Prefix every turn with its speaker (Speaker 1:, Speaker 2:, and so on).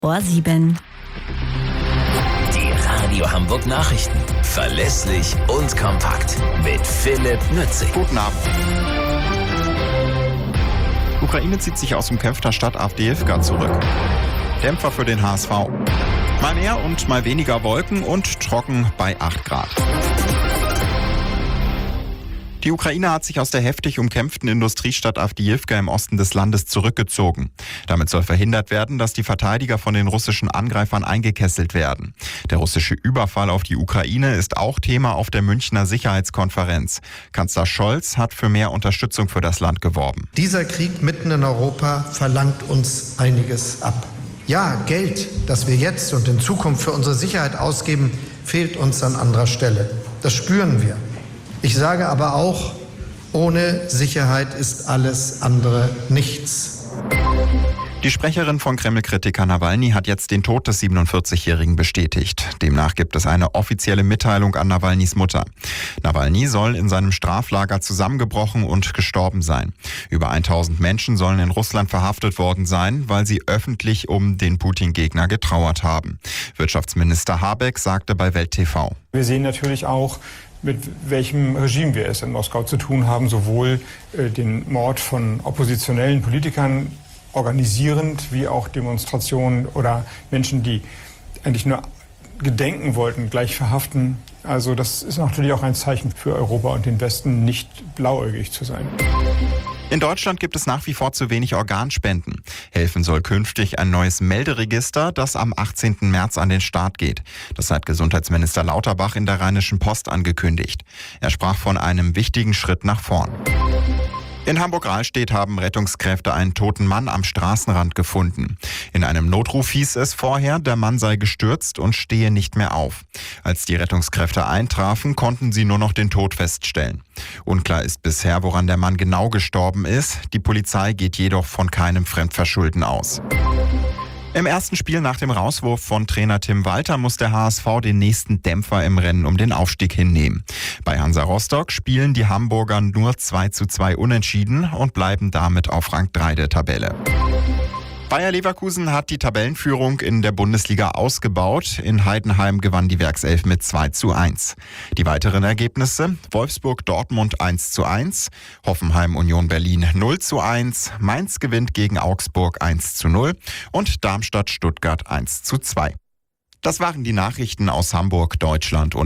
Speaker 1: 7.
Speaker 2: Die Radio Hamburg Nachrichten. Verlässlich und kompakt. Mit Philipp Nützig.
Speaker 3: Guten Abend. Ukraine zieht sich aus umkämpfter Stadt Awdijiwka zurück. Dämpfer für den HSV. Mal mehr und mal weniger Wolken und trocken bei 8 Grad. Die Ukraine hat sich aus der heftig umkämpften Industriestadt Awdijiwka im Osten des Landes zurückgezogen. Damit soll verhindert werden, dass die Verteidiger von den russischen Angreifern eingekesselt werden. Der russische Überfall auf die Ukraine ist auch Thema auf der Münchner Sicherheitskonferenz. Kanzler Scholz hat für mehr Unterstützung für das Land geworben.
Speaker 4: Dieser Krieg mitten in Europa verlangt uns einiges ab. Ja, Geld, das wir jetzt und in Zukunft für unsere Sicherheit ausgeben, fehlt uns an anderer Stelle. Das spüren wir. Ich sage aber auch, ohne Sicherheit ist alles andere nichts.
Speaker 3: Die Sprecherin von Kreml-Kritiker Nawalny hat jetzt den Tod des 47-Jährigen bestätigt. Demnach gibt es eine offizielle Mitteilung an Nawalnys Mutter. Nawalny soll in seinem Straflager zusammengebrochen und gestorben sein. Über 1000 Menschen sollen in Russland verhaftet worden sein, weil sie öffentlich um den Putin-Gegner getrauert haben. Wirtschaftsminister Habeck sagte bei Welt TV:
Speaker 5: Wir sehen natürlich auch, mit welchem Regime wir es in Moskau zu tun haben, sowohl den Mord von oppositionellen Politikern organisierend, wie auch Demonstrationen oder Menschen, die eigentlich nur gedenken wollten, gleich verhaften. Also das ist natürlich auch ein Zeichen für Europa und den Westen, nicht blauäugig zu sein.
Speaker 3: In Deutschland gibt es nach wie vor zu wenig Organspenden. Helfen soll künftig ein neues Melderegister, das am 18. März an den Start geht. Das hat Gesundheitsminister Lauterbach in der Rheinischen Post angekündigt. Er sprach von einem wichtigen Schritt nach vorn. In Hamburg-Rahlstedt haben Rettungskräfte einen toten Mann am Straßenrand gefunden. In einem Notruf hieß es vorher, der Mann sei gestürzt und stehe nicht mehr auf. Als die Rettungskräfte eintrafen, konnten sie nur noch den Tod feststellen. Unklar ist bisher, woran der Mann genau gestorben ist. Die Polizei geht jedoch von keinem Fremdverschulden aus. Im ersten Spiel nach dem Rauswurf von Trainer Tim Walter muss der HSV den nächsten Dämpfer im Rennen um den Aufstieg hinnehmen. Bei Hansa Rostock spielen die Hamburger nur 2:2 unentschieden und bleiben damit auf Rang 3 der Tabelle. Bayer Leverkusen hat die Tabellenführung in der Bundesliga ausgebaut. In Heidenheim gewann die Werkself mit 2:1. Die weiteren Ergebnisse: Wolfsburg-Dortmund 1:1, Hoffenheim-Union Berlin 0:1, Mainz gewinnt gegen Augsburg 1:0 und Darmstadt-Stuttgart 1:2. Das waren die Nachrichten aus Hamburg, Deutschland und